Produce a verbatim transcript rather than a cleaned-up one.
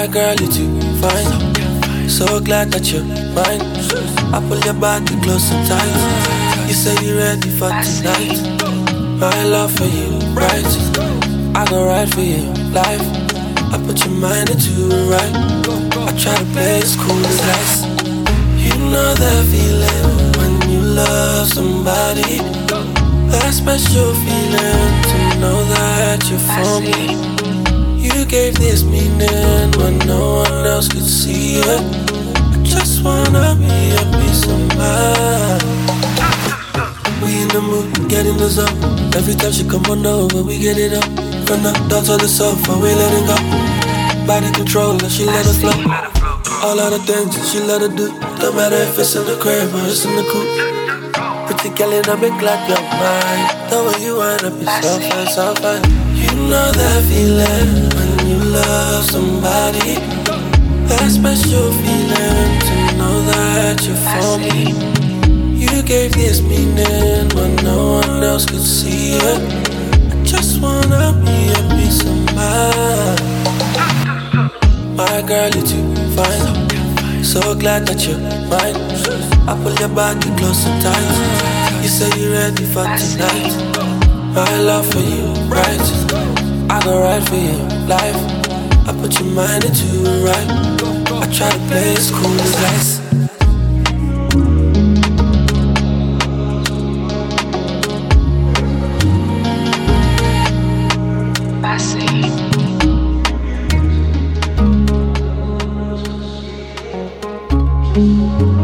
My girl, you're too fine. So glad that you're mine. I pull your body close and tight. You say you're ready for tonight. My love for you, right? I go right for you, life. I put your mind into it right. I try to play as cool as ice. You know that feeling when you love somebody. That special feeling to know that you're for me. You gave this meaning when no one else could see it. I just wanna be a piece of mind. We in the mood, get in the zone. Every time she come on over, we get it up. From the down to the sofa, we let it go. Body control, and she let it flow. All of the things that she let it do. Don't matter if it's in the crib or it's in the coupe. Pretty girl in a big clap your mind. The way you wind up is so fine, so fine. You know that feeling when you love somebody. That special feeling to know that you're for me. You gave this meaning when no one else could see it. I just wanna be a piece of mind. My girl, you're too fine. So glad that you're mine. I pull your body close and tight. You say you're ready for tonight. My love for you, right? I go right for you, life. I put your mind into it right. I try to play as cool as ice. I see.